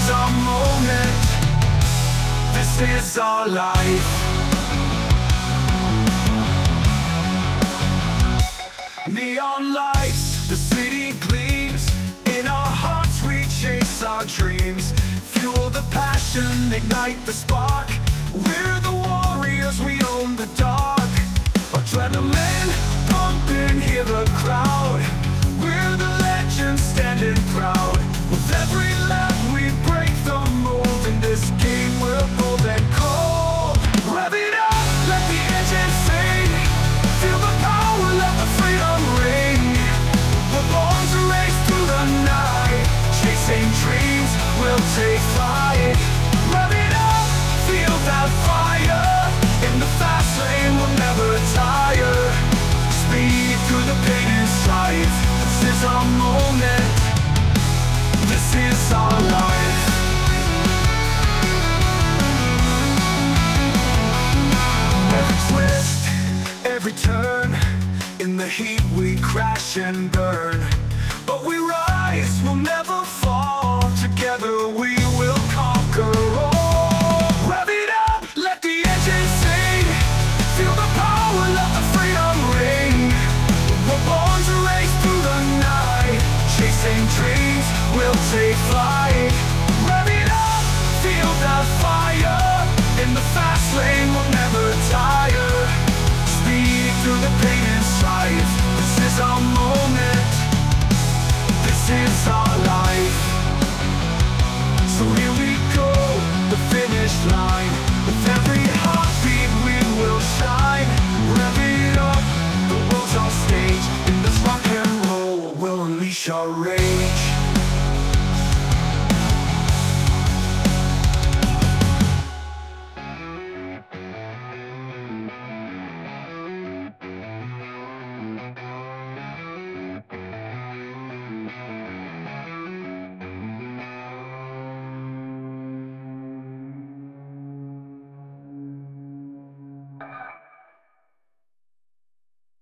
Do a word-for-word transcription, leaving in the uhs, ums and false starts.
is our moment. This is our life. Neon lights, the city gleams. In our hearts we chase our dreams. Fuel the passion, ignite the spark. We're the warriors, we own the dark. Adrenaline pumping, hear the crowd. We're the legends standing proud. With every lap we break the mold. In this game we're bold and cold. Rev it up, let the engine sing. Feel the power, let the freedom ring. We're born to race through the night. Chasing dreams, we'll take flight. Rev it up, feel that fire. In the fast lane we'll never tire. Speed through the pain and strife. This is our moment. This is our life. Every twist, every turn. In the heat we crash and burn. But we rise, we'll never fall. Together we will conquer all. Rev it up, let the engine sing. Feel the power, let the freedom ring. We're born to race through the night. Chasing dreams, we'll take flight. Rev it up, feel that fire. In the fast lane we'll never tire. Speed through the pain and strife. This is our moment. This is our life. So here we go, the finish line. With every heartbeat we will shine. Rev it up, the world's our stage. In this rock and roll we'll unleash our rage.